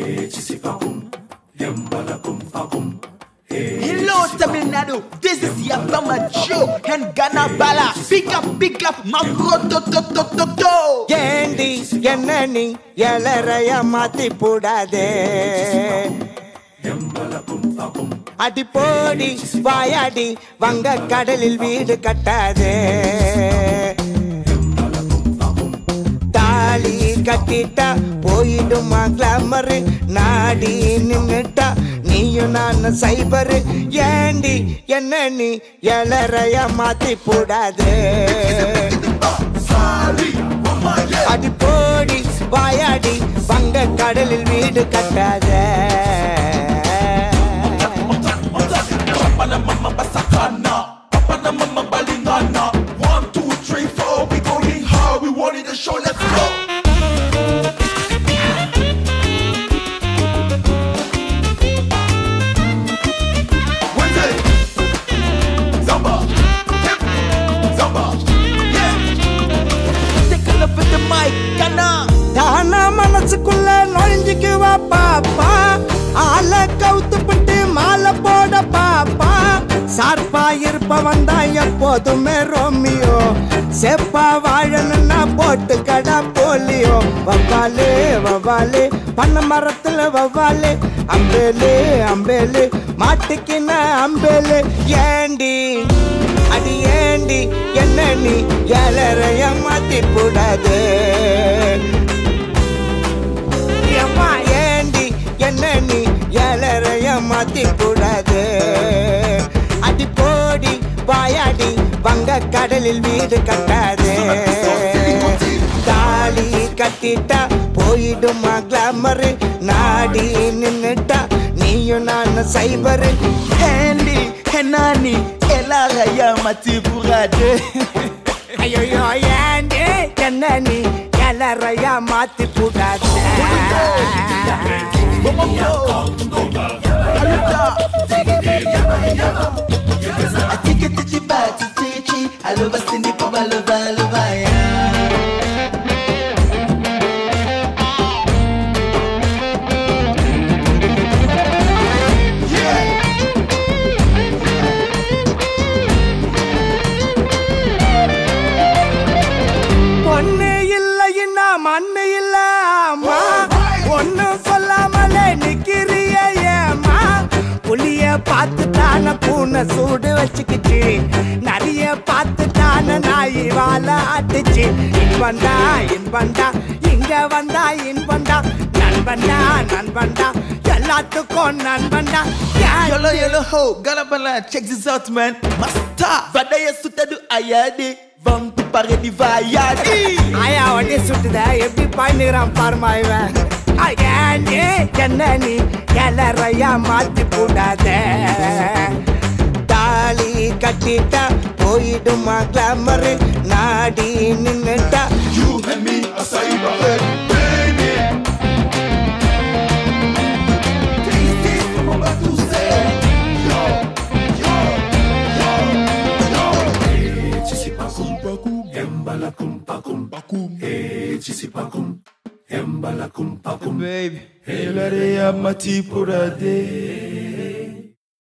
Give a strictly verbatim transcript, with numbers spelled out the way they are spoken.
Hello Tamil Nadu, this is Yapama Joe and Ghana Bala. Pick up, pick up, my bro, to to to to to. Yendi, yenani, yelaraya mati pudade. Adi podi, vayadi, vanga kadalil veedu kattade. Tali kattita, poyiduma glamour, naadi ninnita. நீயு நான் சைபர் ஏண்டி என்ன நீ எலறைய மாத்தி போடாதே அடி போடி வாயாடி வங்க கடலில் வீடு கட்டாதே One, two, three, four, we going hard, we wanted the show, let's go. தானா மனசுக்குள்ள நுழைஞ்சுக்குவா பாப்பா ஆள கவுத்துப்பட்டு மாலை போட பாப்பா சார்பா இருப்ப வந்தா எப்போதுமே ரோமியோ செப்பா வாழணும்னா போட்டு கடா போலியோ வவ்வாலே வவ்வாலே பண்ண மரத்துல வவ்வாலே அம்பேலே அம்பேலே மாட்டுக்கின அம்பேலே ஏண்டி அடி ஏண்டி என்ன நீ எலறைய மாத்தி போடாது அம்மா ஏண்டி என்ன நீ எலறைய மாத்தி போடாது அடி போடி வாயாடி வங்க கடலில் வீடு கட்டாது தாலி கட்டிட்டா போயிடுமா கிளாமர் நாடி நின்னுட்டா நீயும் நான் சைபர் Handy, Henani, Elaraya mati pudade. ஐயோ ஏண்டி என்ன நீ எலறைய மாத்தி போடாது I take it to the back to teach you. I love us in the pub, I love, I love, I பொண்ணு இல்லைன்னா மண்ணு இல்ல அம்மா ஒண்ணு சொல்லாமலே நிக்கிறிய ஏமா புளிய பார்த்துட்டான பூனை சூடு வச்சுக்கிச்சு நிறைய பார்த்துட்டான நாய் வாழ ஆட்டுச்சு இன்பண்டா இன்பண்டா இங்க வந்தா இன்பண்டா நண்பண்டா நண்பண்டா எல்லாத்துக்கும் நண்பண்டா Yolo yolo ho, Galabala, check this out man. Master, Vadaya Sutadu Ayadi, Vampu Paredi Vayadi. ஆயா வண்டி சுட்டுத எப்படி பாய்ந்துக்கிறான் பாருமா இவன் ஏண்டி என்ன நீ எலறையா மாத்தி போடாத தாலி கட்டிட்டா போயிடுமா கிளாமர் நாடி நின்னுட்டா You and me, a cyber head, baby. This is what I'm about to say. Yo, yo, yo, yo. Hey, chisipakum, pakum, embalakum, pakum, pakum. Hey, chisipakum, embalakum, pakum. Baby, Elaraya mati purade.